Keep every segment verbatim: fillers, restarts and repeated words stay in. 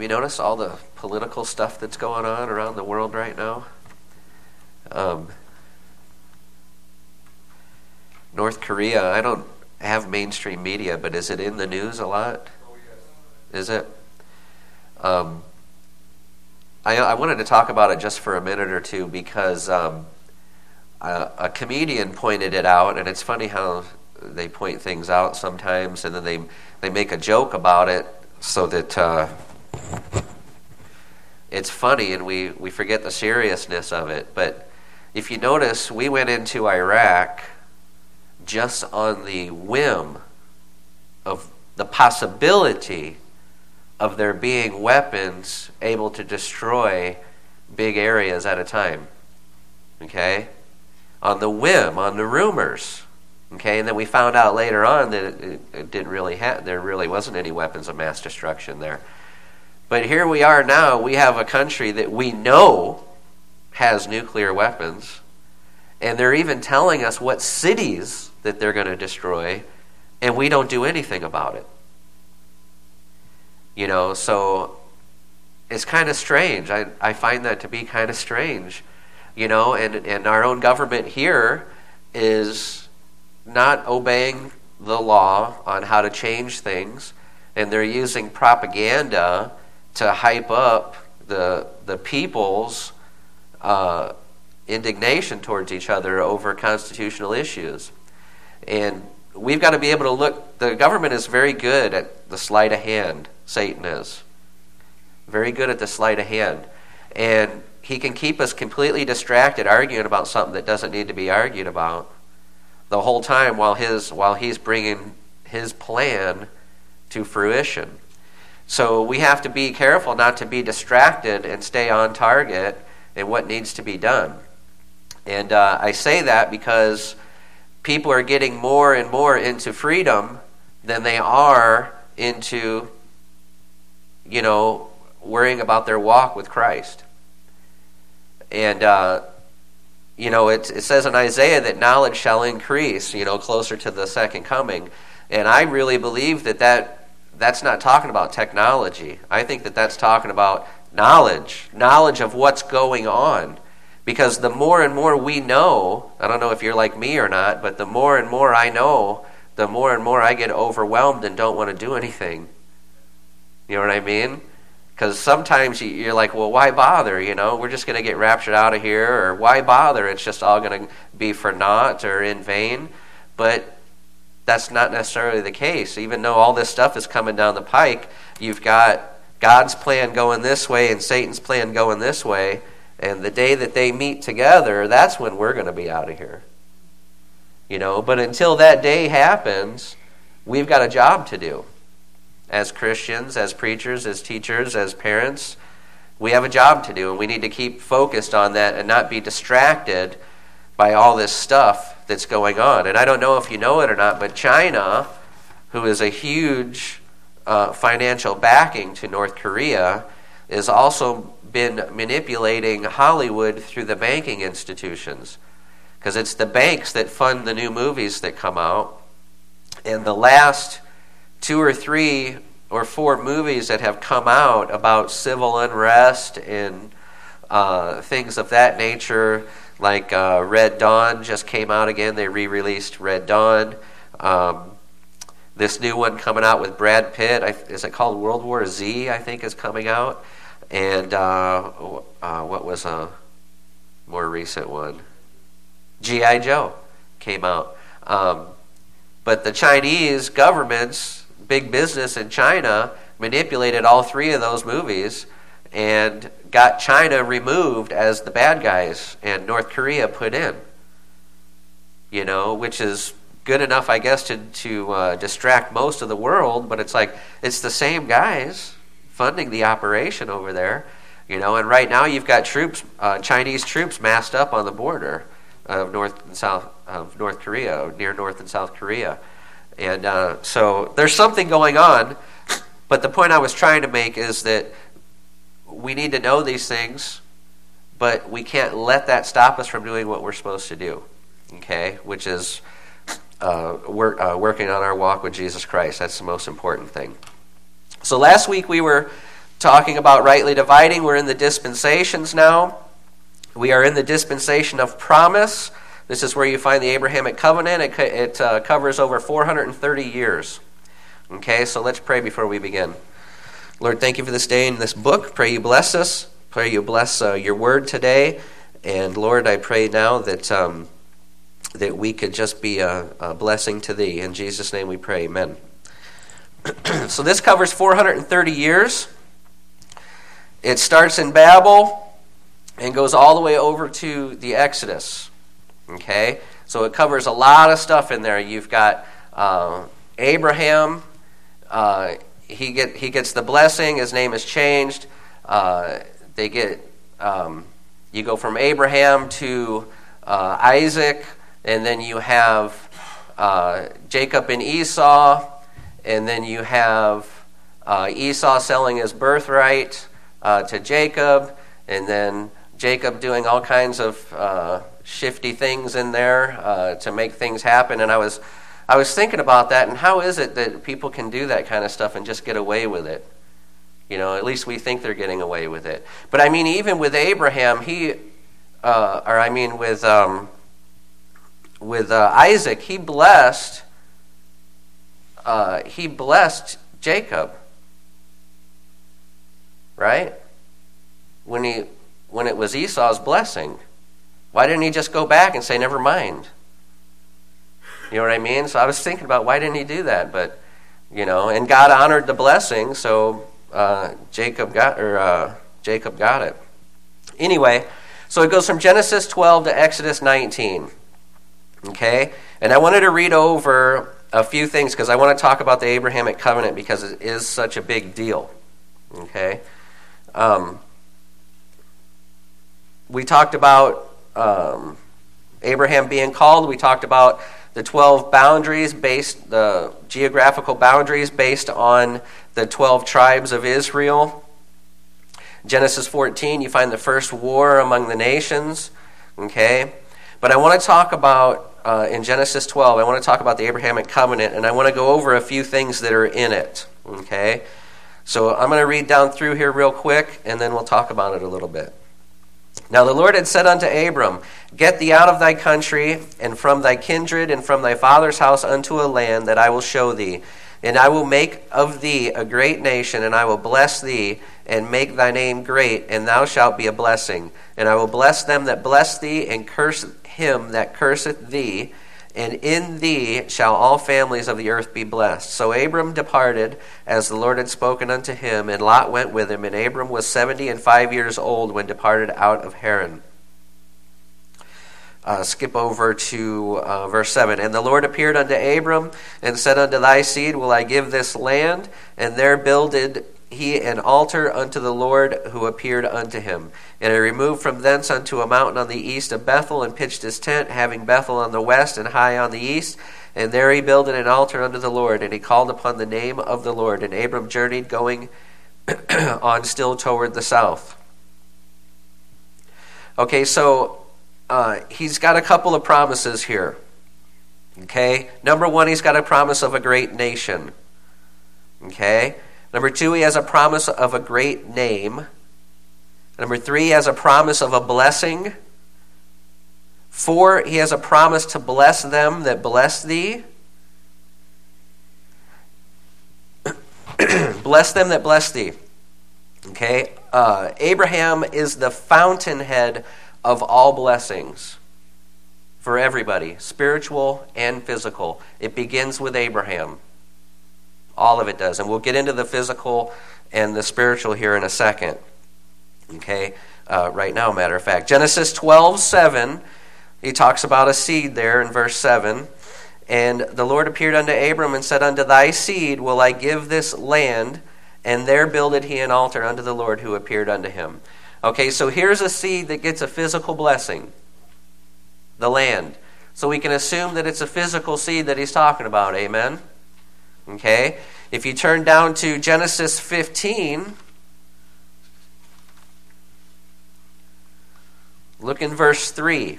Have you noticed all the political stuff that's going on around the world right now? Um, North Korea, I don't have mainstream media, but is it in the news a lot? Oh, yes. Is it? Um, I, I wanted to talk about it just for a minute or two because um, a, a comedian pointed it out, and it's funny how they point things out sometimes, and then they they make a joke about it so that uh, it's funny, and we, we forget the seriousness of it. But if you notice, we went into Iraq just on the whim of the possibility of there being weapons able to destroy big areas at a time. Okay? On the whim, on the rumors. Okay, and then we found out later on that it, it didn't really have, there really wasn't any weapons of mass destruction there. But here we are now, we have a country that we know has nuclear weapons, and they're even telling us what cities that they're going to destroy, and we don't do anything about it. You know, so it's kind of strange. I, I find that to be kind of strange. You know, and, and our own government here is not obeying the law on how to change things, and they're using propaganda to hype up the the people's uh, indignation towards each other over constitutional issues. And we've got to be able to look. The government is very good at the sleight of hand. Satan is very good at the sleight of hand, and he can keep us completely distracted arguing about something that doesn't need to be argued about the whole time while his while he's bringing his plan to fruition. So we have to be careful not to be distracted and stay on target in what needs to be done. And uh, I say that because people are getting more and more into freedom than they are into, you know, worrying about their walk with Christ. And uh, You know, it, it says in Isaiah that knowledge shall increase, you know, closer to the second coming. And I really believe that, that that's not talking about technology. I think that that's talking about knowledge, knowledge of what's going on. Because the more and more we know, I don't know if you're like me or not, but the more and more I know, the more and more I get overwhelmed and don't want to do anything. You know what I mean? Because sometimes you're like, well, why bother? You know, we're just going to get raptured out of here, or why bother? It's just all going to be for naught or in vain. But that's not necessarily the case. Even though all this stuff is coming down the pike, you've got God's plan going this way and Satan's plan going this way. And the day that they meet together, that's when we're going to be out of here. You know, but until that day happens, we've got a job to do. As Christians, as preachers, as teachers, as parents, we have a job to do, and we need to keep focused on that and not be distracted by all this stuff that's going on. And I don't know if you know it or not, but China, who is a huge uh, financial backing to North Korea, has also been manipulating Hollywood through the banking institutions, because it's the banks that fund the new movies that come out. And the last two or three or four movies that have come out about civil unrest and uh, things of that nature, like uh, Red Dawn just came out again. They re-released Red Dawn. Um, this new one coming out with Brad Pitt, I, is it called World War Z, I think, is coming out. And uh, uh, what was a more recent one? G I Joe came out. Um, but the Chinese government's big business in China manipulated all three of those movies and got China removed as the bad guys and North Korea put in. You know, which is good enough, I guess, to, to uh, distract most of the world, but it's like, it's the same guys funding the operation over there. You know, and right now you've got troops, uh, Chinese troops massed up on the border of North and South of North Korea, near North and South Korea. And uh, so there's something going on, but the point I was trying to make is that we need to know these things, but we can't let that stop us from doing what we're supposed to do, okay, which is uh, work, uh, working on our walk with Jesus Christ. That's the most important thing. So last week we were talking about rightly dividing. We're in the dispensations now. We are in the dispensation of promise. This is where you find the Abrahamic covenant. It, it uh, covers over four hundred thirty years. Okay, so let's pray before we begin. Lord, thank you for this day and this book. Pray you bless us. Pray you bless uh, your word today. And Lord, I pray now that um, that we could just be a, a blessing to thee. In Jesus' name we pray, amen. So this covers four hundred thirty years. It starts in Babel and goes all the way over to the Exodus. Okay? So it covers a lot of stuff in there. You've got uh, Abraham. Uh, he get he gets the blessing. His name is changed. Uh, they get um, you go from Abraham to uh, Isaac, and then you have uh, Jacob and Esau, and then you have uh, Esau selling his birthright uh, to Jacob, and then Jacob doing all kinds of uh, shifty things in there uh, to make things happen. And I was I was thinking about that, and how is it that people can do that kind of stuff and just get away with it? You know, at least we think they're getting away with it. But I mean, even with Abraham, he, uh, or I mean with um, with uh, Isaac, he blessed, uh, he blessed Jacob, right? When he, when it was Esau's blessing, why didn't he just go back and say, never mind? You know what I mean? So I was thinking about why didn't he do that? But, you know, and God honored the blessing, so uh, Jacob got or uh, Jacob got it. Anyway, so it goes from Genesis twelve to Exodus nineteen. Okay, and I wanted to read over a few things because I want to talk about the Abrahamic covenant because it is such a big deal. Okay, um, we talked about um, Abraham being called. We talked about the twelve boundaries based, the geographical boundaries based on the twelve tribes of Israel. Genesis fourteen, you find the first war among the nations. Okay, but I want to talk about, uh, in Genesis twelve, I want to talk about the Abrahamic covenant, and I want to go over a few things that are in it. Okay, so I'm going to read down through here real quick, and then we'll talk about it a little bit. Now the Lord had said unto Abram, Get thee out of thy country, and from thy kindred, and from thy father's house unto a land that I will show thee. And I will make of thee a great nation, and I will bless thee, and make thy name great, and thou shalt be a blessing. And I will bless them that bless thee, and curse him that curseth thee. And in thee shall all families of the earth be blessed. So Abram departed, as the Lord had spoken unto him, and Lot went with him. And Abram was seventy and five years old when departed out of Haran. Uh, skip over to uh, verse seven. And the Lord appeared unto Abram, and said, Unto thy seed will I give this land. And there builded he an altar unto the Lord who appeared unto him. And he removed from thence unto a mountain on the east of Bethel, and pitched his tent, having Bethel on the west and Hai on the east. And there he builded an altar unto the Lord, and he called upon the name of the Lord. And Abram journeyed, going on still toward the south. Okay, so uh, he's got a couple of promises here. Okay, number one, he's got a promise of a great nation. Okay. Number two, he has a promise of a great name. Number three, he has a promise of a blessing. Four, he has a promise to bless them that bless thee. Bless them that bless thee. Okay? Uh, Abraham is the fountainhead of all blessings for everybody, spiritual and physical. It begins with Abraham. All of it does. And we'll get into the physical and the spiritual here in a second. Okay? Uh, right now, matter of fact. Genesis twelve seven, he talks about a seed there in verse seven. And the Lord appeared unto Abram and said, Unto thy seed will I give this land. And there builded he an altar unto the Lord who appeared unto him. Okay, so here's a seed that gets a physical blessing. The land. So we can assume that it's a physical seed that he's talking about. Amen? Okay, if you turn down to Genesis fifteen, look in verse three.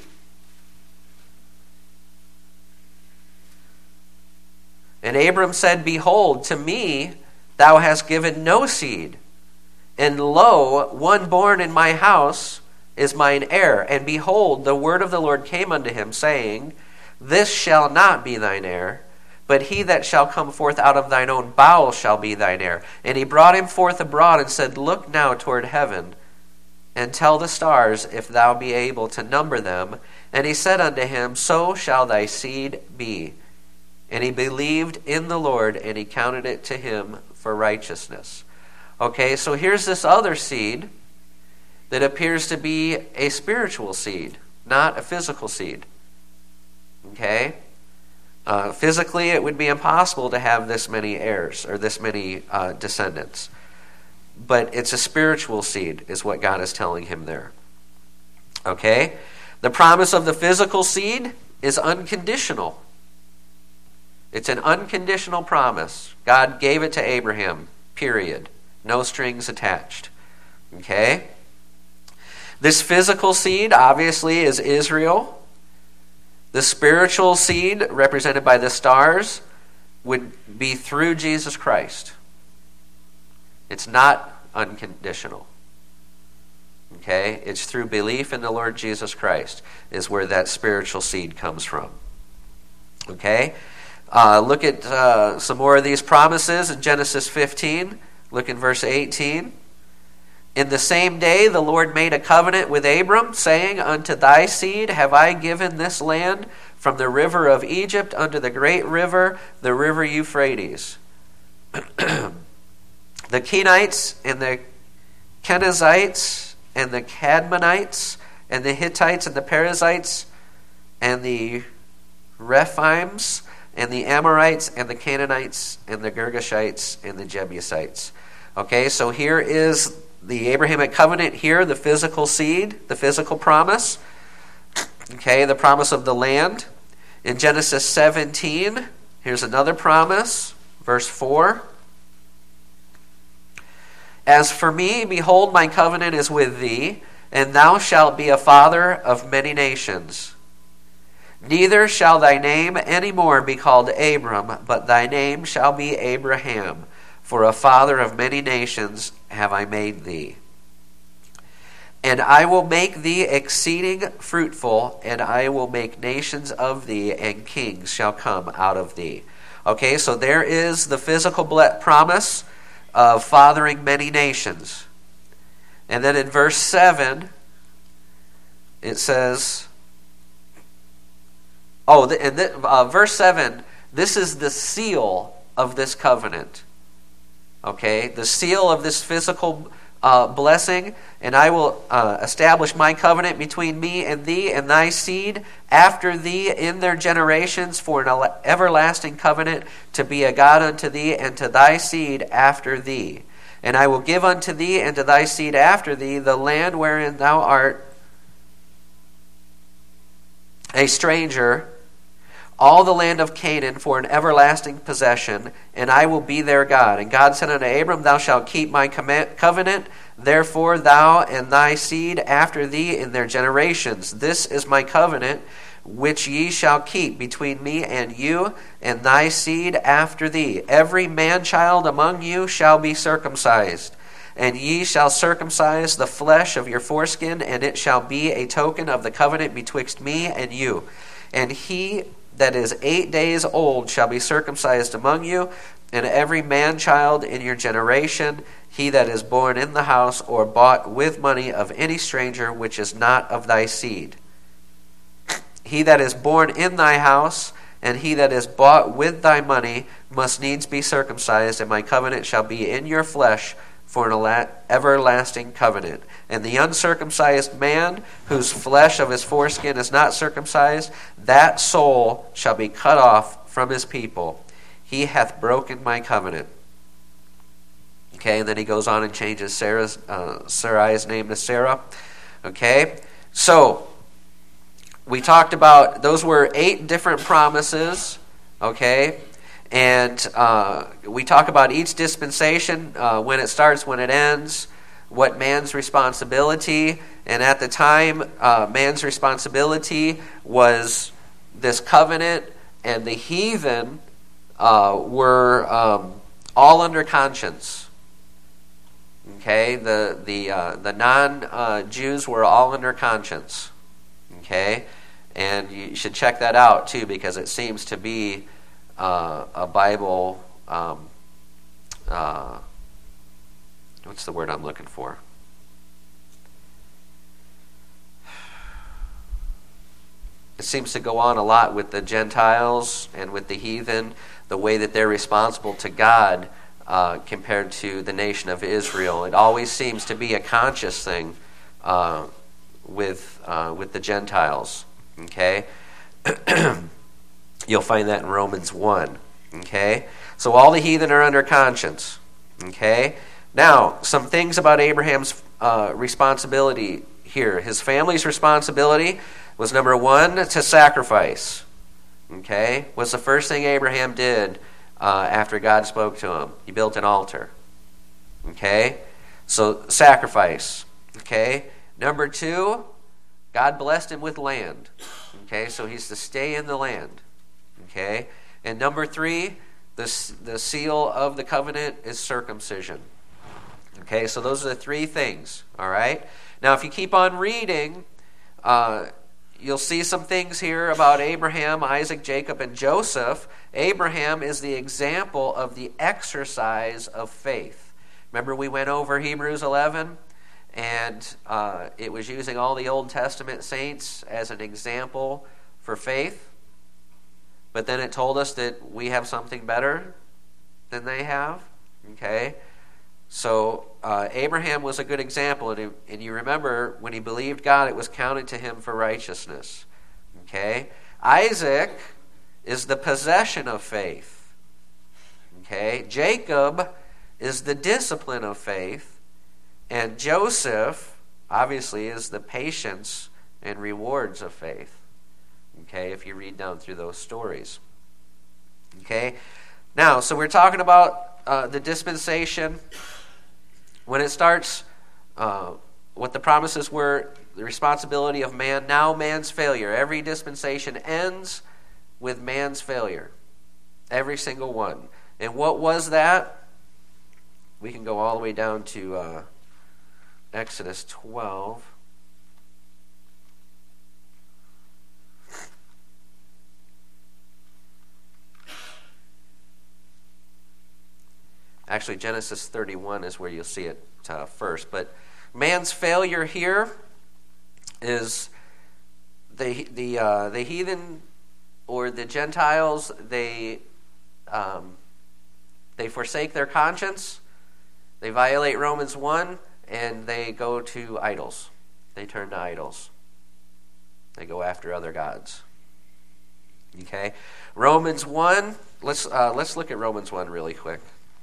And Abram said, Behold, to me thou hast given no seed, And lo, one born in my house is mine heir. And behold, the word of the Lord came unto him, saying, This shall not be thine heir, but he that shall come forth out of thine own bowels shall be thine heir. And he brought him forth abroad, and said, Look now toward heaven, and tell the stars, if thou be able to number them. And he said unto him, So shall thy seed be. And he believed in the Lord, and he counted it to him for righteousness. Okay, so here's this other seed that appears to be a spiritual seed, not a physical seed. Okay? Uh, physically, it would be impossible to have this many heirs or this many uh, descendants. But it's a spiritual seed, is what God is telling him there. Okay? The promise of the physical seed is unconditional. It's an unconditional promise. God gave it to Abraham, period. No strings attached. Okay? This physical seed, obviously, is Israel. The spiritual seed, represented by the stars, would be through Jesus Christ. It's not unconditional. Okay? It's through belief in the Lord Jesus Christ is where that spiritual seed comes from. Okay? Uh, look at uh, some more of these promises in Genesis fifteen. Look in verse eighteen. In the same day the Lord made a covenant with Abram, saying, Unto thy seed have I given this land, from the river of Egypt unto the great river, the river Euphrates. The Kenites and the Kenizzites and the Cadmonites and the Hittites and the Perizzites and the Rephaims and the Amorites and the Canaanites and the Girgashites and the Jebusites. Okay, so here is the Abrahamic covenant here, the physical seed, the physical promise. Okay, the promise of the land. In Genesis seventeen, here's another promise, verse four. As for me, behold, my covenant is with thee, and thou shalt be a father of many nations. Neither shall thy name any more be called Abram, but thy name shall be Abraham, for a father of many nations have I made thee. And I will make thee exceeding fruitful, and I will make nations of thee, and kings shall come out of thee. Okay, so there is the physical promise of fathering many nations. And then in verse seven, it says, oh, and the, uh, verse seven, this is the seal of this covenant. Okay, the seal of this physical uh, blessing, and I will uh, establish my covenant between me and thee and thy seed after thee in their generations for an everlasting covenant to be a God unto thee and to thy seed after thee. And I will give unto thee and to thy seed after thee the land wherein thou art a stranger, all the land of Canaan for an everlasting possession, and I will be their God. And God said unto Abram, Thou shalt keep my covenant, therefore thou and thy seed after thee in their generations. This is my covenant, which ye shall keep between me and you and thy seed after thee. Every man-child among you shall be circumcised, and ye shall circumcise the flesh of your foreskin, and it shall be a token of the covenant betwixt me and you. And he that is eight days old shall be circumcised among you, and every man-child in your generation, he that is born in the house or bought with money of any stranger which is not of thy seed. He that is born in thy house, and he that is bought with thy money, must needs be circumcised, and my covenant shall be in your flesh for an everlasting covenant. And the uncircumcised man, whose flesh of his foreskin is not circumcised, that soul shall be cut off from his people. He hath broken my covenant. Okay, and then he goes on and changes Sarah's uh, Sarai's name to Sarah. Okay, so we talked about, those were eight different promises. Okay, and uh, we talk about each dispensation, uh, when it starts, when it ends, what man's responsibility. And at the time, uh, man's responsibility was this covenant, and the heathen uh, were um, all under conscience. Okay, the the uh, the non-Jews uh, were all in their conscience. Okay, and you should check that out too, because it seems to be uh, a Bible. Um, uh, what's the word I'm looking for? It seems to go on a lot with the Gentiles and with the heathen, the way that they're responsible to God uh, compared to the nation of Israel. It always seems to be a conscious thing uh, with uh, with the Gentiles. Okay, you'll find that in Romans one. Okay, so all the heathen are under conscience. Okay, now some things about Abraham's uh, responsibility here. His family's responsibility was, number one, to sacrifice. Okay, was the first thing Abraham did uh, after God spoke to him. He built an altar. Okay, so sacrifice. Okay, number two, God blessed him with land. Okay, so he's to stay in the land. Okay, and number three, the the seal of the covenant is circumcision. Okay, so those are the three things. All right. Now, if you keep on reading, uh, you'll see some things here about Abraham, Isaac, Jacob, and Joseph. Abraham is the example of the exercise of faith. Remember, we went over Hebrews eleven, and uh, it was using all the Old Testament saints as an example for faith. But then it told us that we have something better than they have. Okay? So uh, Abraham was a good example, and, he, and you remember when he believed God, it was counted to him for righteousness. Okay, Isaac is the possession of faith. Okay, Jacob is the discipline of faith, and Joseph obviously is the patience and rewards of faith. Okay, if you read down through those stories. Okay, now so we're talking about uh, the dispensation. When it starts, uh, what the promises were, the responsibility of man, now man's failure. Every dispensation ends with man's failure. Every single one. And what was that? We can go all the way down to uh, Exodus twelve. Actually, Genesis thirty-one is where you'll see it uh, first. But man's failure here is the the uh, the heathen or the Gentiles. They um, they forsake their conscience. They violate Romans one, and they go to idols. They turn to idols. They go after other gods. Okay, Romans one. Let's uh, let's look at Romans one really quick.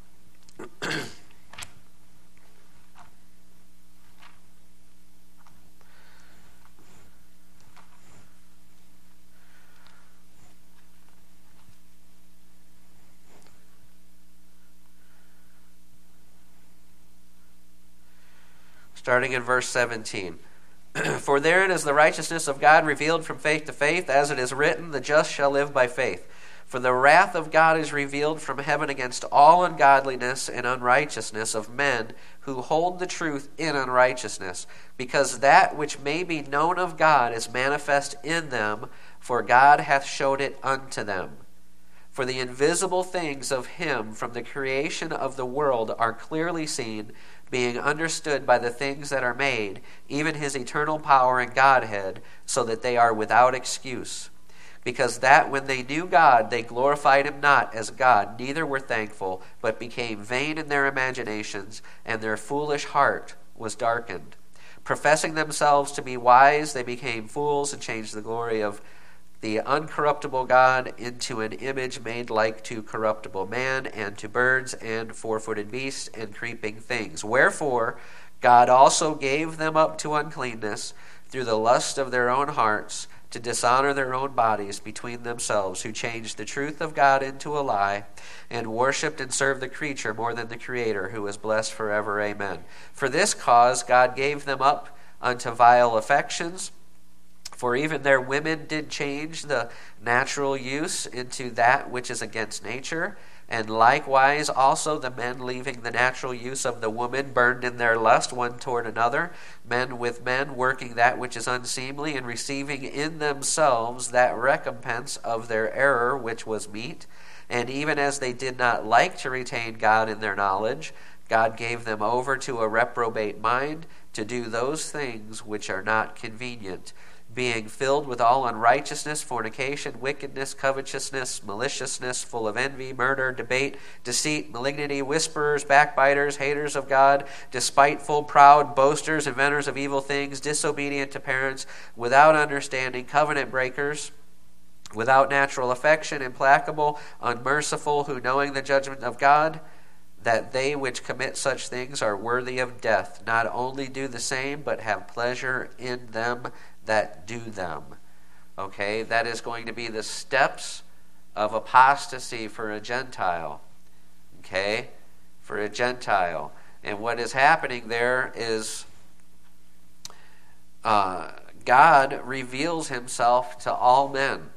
Starting in verse seventeen. For therein is the righteousness of God revealed from faith to faith, as it is written, the just shall live by faith. For the wrath of God is revealed from heaven against all ungodliness and unrighteousness of men who hold the truth in unrighteousness, because that which may be known of God is manifest in them, for God hath showed it unto them. For the invisible things of him from the creation of the world are clearly seen, being understood by the things that are made, even his eternal power and Godhead, so that they are without excuse. Because that when they knew God, they glorified him not as God, neither were thankful, but became vain in their imaginations, and their foolish heart was darkened. Professing themselves to be wise, they became fools, and changed the glory of the uncorruptible God into an image made like to corruptible man, and to birds, and four-footed beasts, and creeping things. Wherefore God also gave them up to uncleanness through the lust of their own hearts, to dishonor their own bodies between themselves, who changed the truth of God into a lie, and worshipped and served the creature more than the Creator, who is blessed forever. Amen. For this cause God gave them up unto vile affections, for even their women did change the natural use into that which is against nature, And likewise also the men leaving the natural use of the woman burned in their lust one toward another, men with men working that which is unseemly, and receiving in themselves that recompense of their error which was meet. And even as they did not like to retain God in their knowledge, God gave them over to a reprobate mind to do those things which are not convenient, being filled with all unrighteousness, fornication, wickedness, covetousness, maliciousness, full of envy, murder, debate, deceit, malignity, whisperers, backbiters, haters of God, despiteful, proud, boasters, inventors of evil things, disobedient to parents, without understanding, covenant breakers, without natural affection, implacable, unmerciful, who knowing the judgment of God, that they which commit such things are worthy of death, not only do the same, but have pleasure in them that do them. Okay, that is going to be the steps of apostasy for a Gentile. Okay, for a Gentile. And what is happening there is uh, God reveals himself to all men.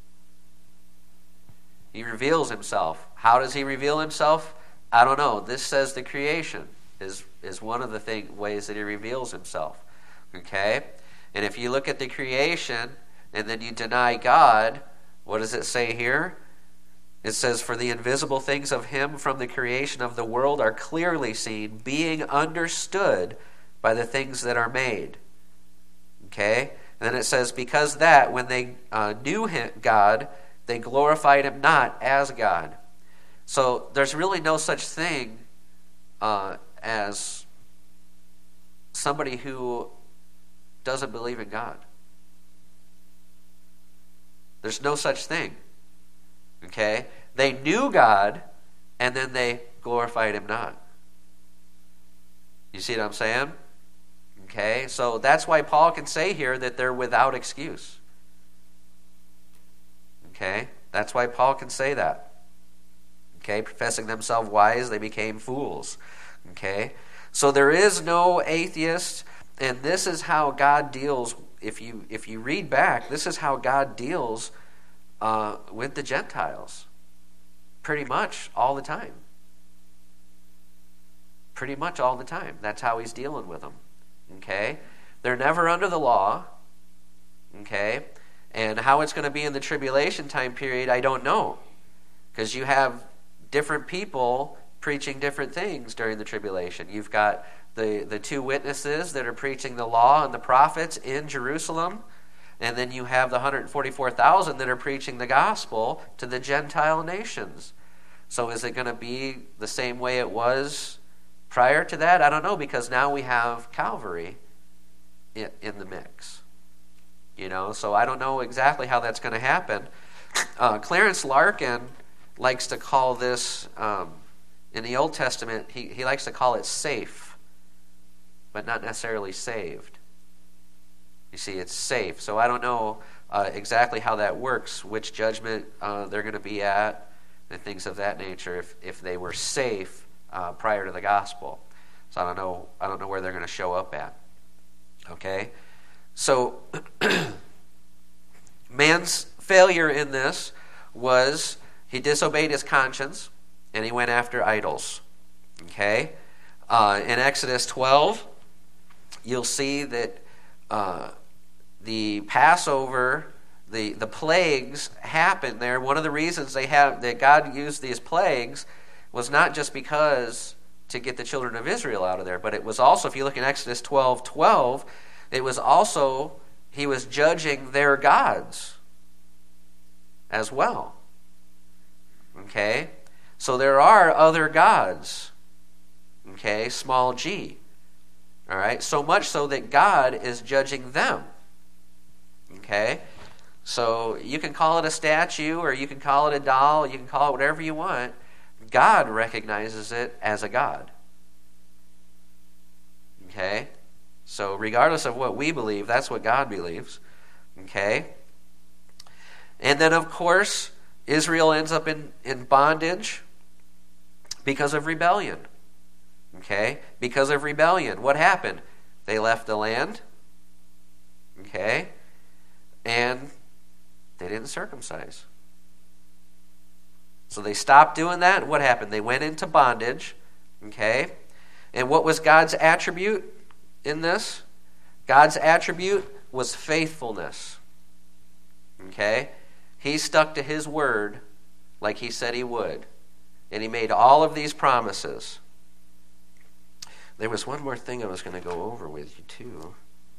He reveals himself. How does he reveal himself? I don't know. This says the creation is, is one of the thing, ways that he reveals himself. Okay? And if you look at the creation and then you deny God, what does it say here? It says, for the invisible things of him from the creation of the world are clearly seen, being understood by the things that are made. Okay? And then it says, because that, when they uh, knew him, God, they glorified him not as God. So there's really no such thing uh, as somebody who doesn't believe in God. There's no such thing. Okay? They knew God, and then they glorified him not. You see what I'm saying? Okay? So that's why Paul can say here that they're without excuse. Okay? That's why Paul can say that. Okay? Professing themselves wise, they became fools. Okay? So there is no atheist, and this is how God deals. If you if you read back, this is how God deals uh, with the Gentiles. Pretty much all the time. Pretty much all the time. That's how he's dealing with them. Okay? They're never under the law. Okay? And how it's going to be in the tribulation time period, I don't know. Because you have different people preaching different things during the tribulation. You've got the, the two witnesses that are preaching the law and the prophets in Jerusalem. And then you have the one hundred forty-four thousand that are preaching the gospel to the Gentile nations. So is it going to be the same way it was prior to that? I don't know, because now we have Calvary in, in the mix. You know, so I don't know exactly how that's going to happen. Uh, Clarence Larkin likes to call this, um, in the Old Testament, he, he likes to call it safe, but not necessarily saved. You see, it's safe. So I don't know uh, exactly how that works, which judgment uh, they're going to be at, and things of that nature, if, if they were safe uh, prior to the gospel. So I don't know, I don't know where they're going to show up at. Okay? So, man's failure in this was he disobeyed his conscience and he went after idols. Okay? Uh, in Exodus twelve, you'll see that uh, the Passover, the, the plagues happened there. One of the reasons they have that God used these plagues was not just because to get the children of Israel out of there, but it was also, if you look in Exodus twelve twelve, it was also, he was judging their gods as well. Okay? So there are other gods. Okay? Small g. All right? So much so that God is judging them. Okay? So you can call it a statue, or you can call it a doll, you can call it whatever you want. God recognizes it as a god. Okay? So regardless of what we believe, that's what God believes. Okay? And then, of course, Israel ends up in, in bondage because of rebellion. Okay? Because of rebellion. What happened? They left the land. Okay? And they didn't circumcise. So they stopped doing that, and what happened? They went into bondage, okay? And what was God's attribute in this? God's attribute was faithfulness, okay? He stuck to his word like he said he would, and he made all of these promises. There was one more thing I was going to go over with you, too.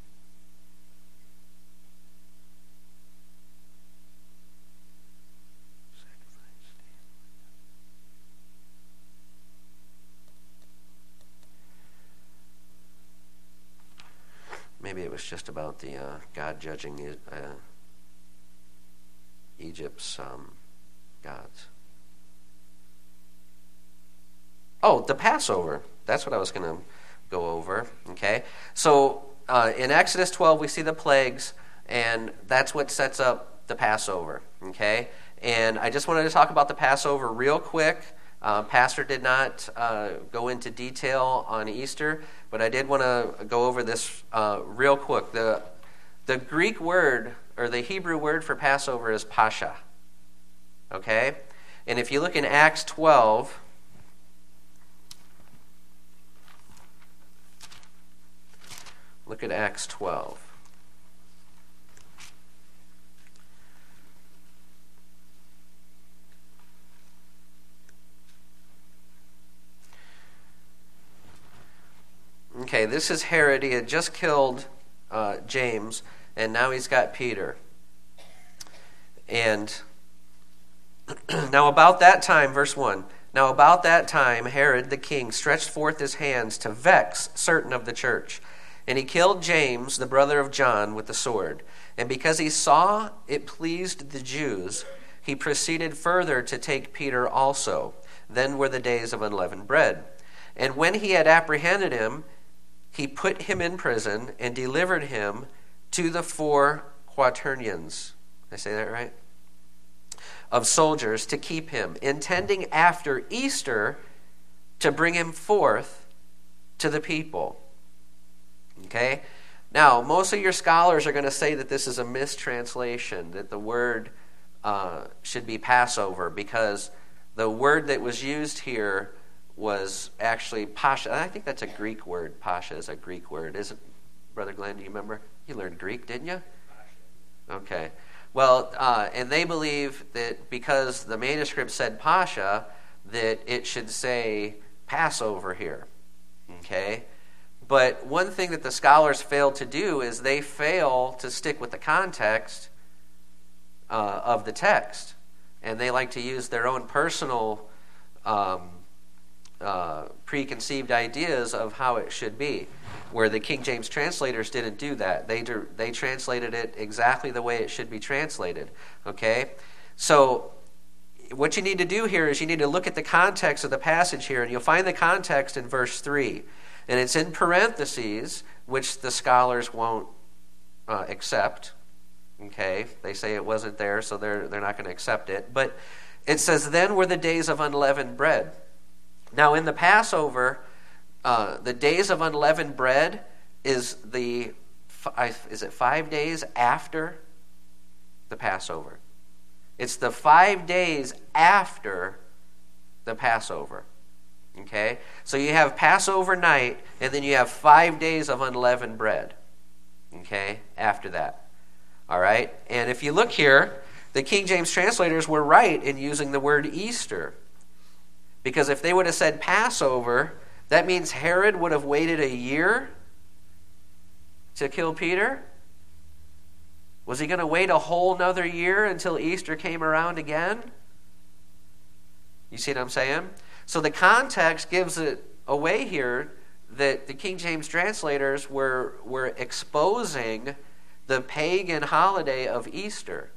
Maybe it was just about the uh, God judging uh, Egypt's um, gods. Oh, the Passover. That's what I was going to go over. Okay, so uh, in Exodus twelve we see the plagues, and that's what sets up the Passover. Okay, and I just wanted to talk about the Passover real quick. Uh, Pastor did not uh, go into detail on Easter, but I did want to go over this uh, real quick. The the Greek word, or the Hebrew word for Passover is Pascha. Okay? And if you look in Acts twelve, look at Acts twelve. Okay, this is Herod. He had just killed uh, James, and now he's got Peter. And now about that time, verse one, now about that time Herod the king stretched forth his hands to vex certain of the church. And he killed James, the brother of John, with the sword. And because he saw it pleased the Jews, he proceeded further to take Peter also. Then were the days of unleavened bread. And when he had apprehended him, he put him in prison and delivered him to the four quaternions. Did I say that right? Of soldiers to keep him, intending after Easter to bring him forth to the people. Okay? Now, most of your scholars are going to say that this is a mistranslation, that the word uh, should be Passover, because the word that was used here was actually Pascha. I think that's a Greek word. Pascha is a Greek word. Isn't Brother Glenn, do you remember? You learned Greek, didn't you? Okay. Well, uh, and they believe that because the manuscript said Pascha, that it should say Passover here. Okay? But one thing that the scholars fail to do is they fail to stick with the context uh, of the text. And they like to use their own personal um, uh, preconceived ideas of how it should be, where the King James translators didn't do that. They they translated it exactly the way it should be translated. Okay? So what you need to do here is you need to look at the context of the passage here, and you'll find the context in verse three. And it's in parentheses, which the scholars won't uh, accept. Okay? They say it wasn't there, so they're they're not going to accept it. But it says, then were the days of unleavened bread. Now in the Passover, uh, the days of unleavened bread is the is it five days after the Passover? It's the five days after the Passover. Okay? So you have Passover night, and then you have five days of unleavened bread. Okay? After that. All right? And if you look here, the King James translators were right in using the word Easter. Because if they would have said Passover, that means Herod would have waited a year to kill Peter? Was he going to wait a whole nother year until Easter came around again? You see what I'm saying? So the context gives it away here that the King James translators were, were exposing the pagan holiday of Easter.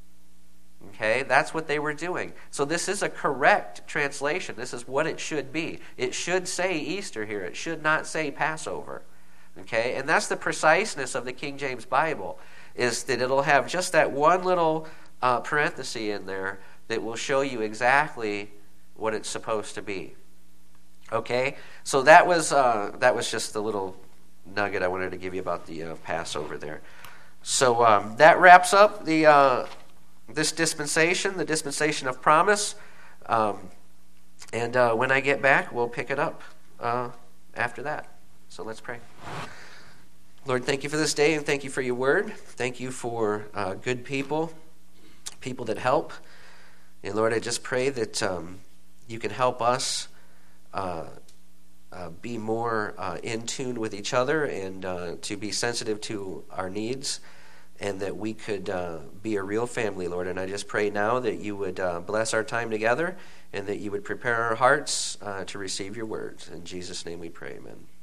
Okay, that's what they were doing. So this is a correct translation. This is what it should be. It should say Easter here. It should not say Passover. Okay, and that's the preciseness of the King James Bible, is that it'll have just that one little uh, parenthesis in there that will show you exactly what it's supposed to be. Okay, so that was uh, that was just the little nugget I wanted to give you about the uh, Passover there. So um, that wraps up the uh, this dispensation, the dispensation of promise. Um, and uh, when I get back, we'll pick it up uh, after that. So let's pray. Lord, thank you for this day, and thank you for your word. Thank you for uh, good people, people that help. And Lord, I just pray that um, you can help us uh, uh, be more uh, in tune with each other, and uh, to be sensitive to our needs, and that we could uh, be a real family, Lord. And I just pray now that you would uh, bless our time together, and that you would prepare our hearts uh, to receive your words. In Jesus' name we pray, amen.